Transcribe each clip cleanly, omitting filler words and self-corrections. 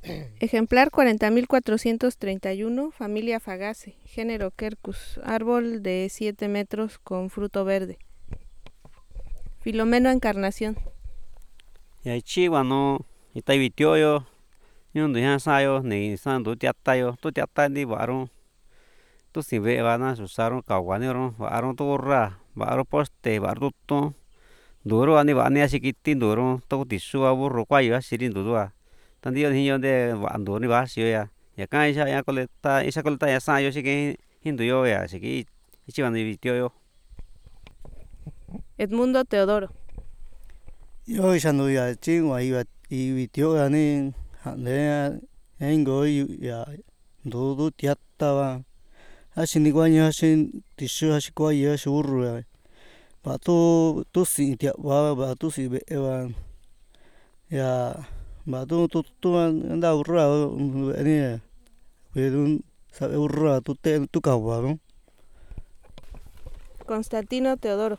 Ejemplar 40.431, familia Fagaceae, género Quercus, árbol de 7 metros con fruto verde. Filomeno Encarnación. Yaichiwa no itaibitioyo ñundo ya sayo ni sandu tiatayo tu tiata ni baron tu si vevana susaro kawanero baron torra baro poste baro to duro ani bani asikiti duro to tisua burro kwayo asirindu dua tandio hiyo de bando ni basio ya kan ya koleta isa koleta ya sayo siki hindu yo ya siki ichiwa ni bitioyo. Edmundo Teodoro. Yo isando ya chingwa y vitio ani hande engo ya do tiata ba asini guanya asin tishu asikwa ya shurru ya ba tu si tia ba tu si be ba ya ba tu anda urra ani pedun sabe urra tu kawa no. Constantino Teodoro.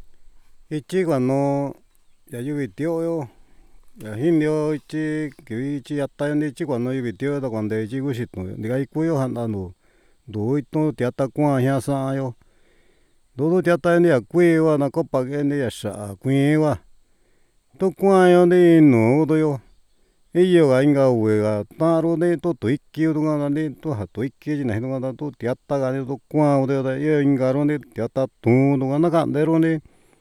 Ichigua no ya yubitioyo ya hindio ichi kivichi yata ni chigua no yubitio da cuando ichigu shito diga ikuyo handando do ito tiata kwa ya sayo do tiata ni akuiwa na copa que ni ya sha kuiwa to kwa yo ni no do yo iyo ga inga uega taro de to tuiki do ga ni to ha tuiki ni no ga to tiata ga ni to kwa do da yo inga ro ni tiata tu do ga na ga de ro ni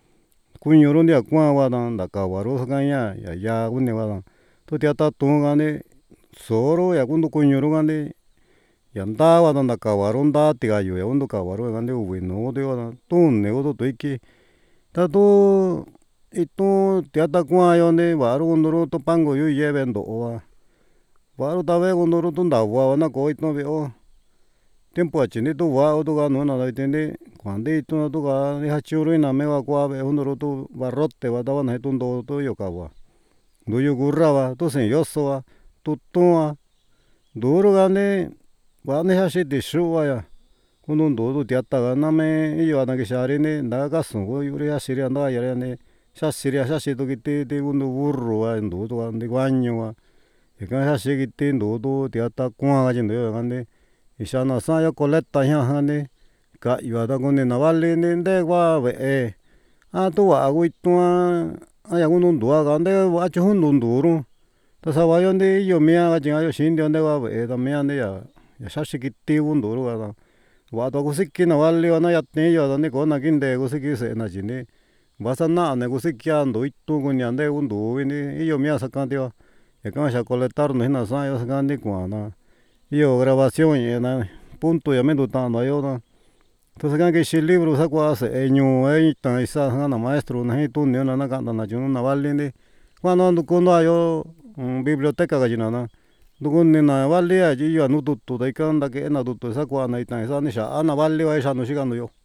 kuño ni akua wa da kawaro sakanya ya une wa to tiata tu ga ni soro ya kundo kuño ro ga ni yanda wa da kawaro da ti ga yo ya undo kawaro ga ni uwe no de wa to ne o to tuiki ta to ito tiata kwa yo ni baro undo to pango yo lleve ndo wa baro ta ve undo to nda wa na ko ito ve o tiempo achini to wa o to ga no na da tende cuando ito to ga ni hachuro na me wa kwa ve undo to barrote wa da na to ndo to yo kawa do yo gurra wa to se yo so wa to wa duro ga ne wa ne hashi de shu wa ya kundo ndo tiata ga na me iyo na ke shari ne na ga so go yo ya shiri anda ya ne shashi to kite de undo burro wa ndo to ga de guaño wa e ka hashi kite ndo to tiata kwa ga jindo yo ga ne isa na sa ya coleta ya ha ne ka yo da con ne na vale ne de wa ve a to wa go ito a ya undo ndo ga de wa chu undo nduro ta sa wa yo de yo me ga jinga yo shin de de wa ve da me ne ya shashi kite undo ro ga wa to go sikki na vale wa na ya te yo da ne ko na kin de go sikki se na ji ne va sa na ne go sikki ando ito go ni ande undo ni yo me sa kan de wa e ka sha coletar no na sa yo sa kan de kwa na yo grabación y na punto ya me do ta na yo na to sa kan ke shi libro sa kwa se ñu e ta isa na maestro na tu ne na ka na ju na vale ni kwa no ko no yo biblioteca ga ji na do ko ne na vale ya ji yo no tu da kan da ke na do sa kwa na ita sa ni sha na vale wa sa no shi ga no yo